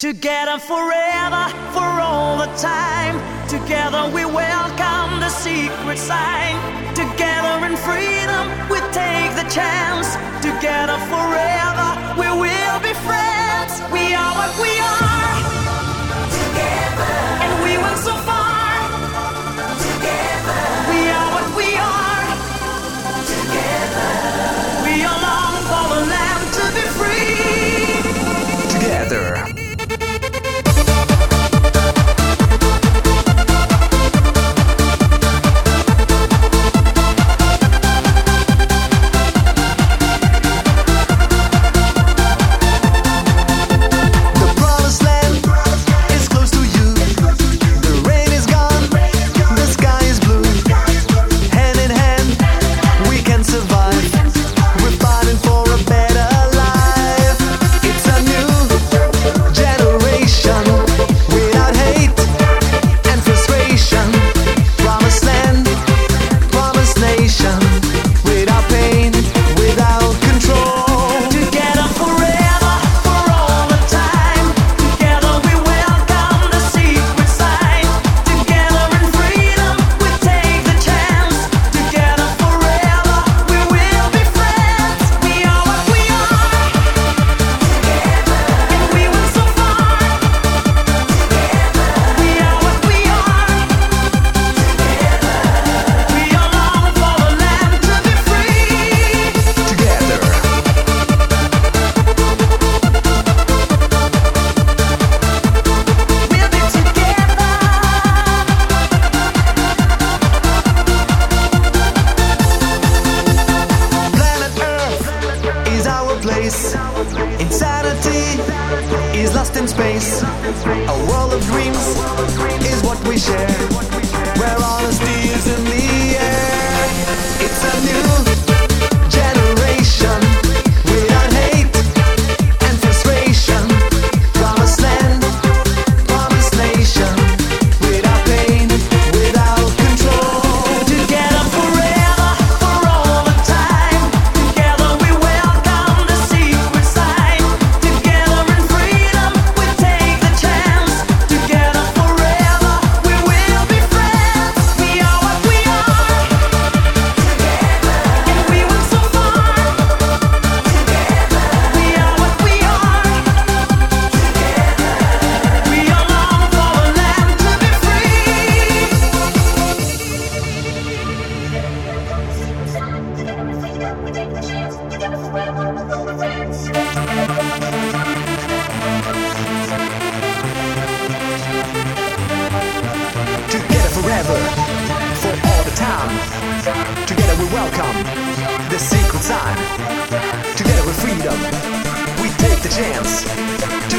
Together forever, for all the time. Together we welcome the secret sign. Together in freedom we take the chance. Together forever we will be friends. We are what we are. Together. And we went so far. Together. We are what we are. Together. We are long for the land to be free. Together. Insanity is lost in space. A world of dreams is what we share, where honesty is in the air. It's a new generation without hate and frustration. Promised land, promised nation, without pain, without control. Together forever, for all the time. Together we welcome the secret sign. Together in freedom we take the chance. Together forever we will be friends. We are what we are. Together. And we went so far. Together. We are what we are. Together. We are long for the land to be free. Together forever, for all the time. Together we welcome the secret sign. Together with freedom, we take the chance.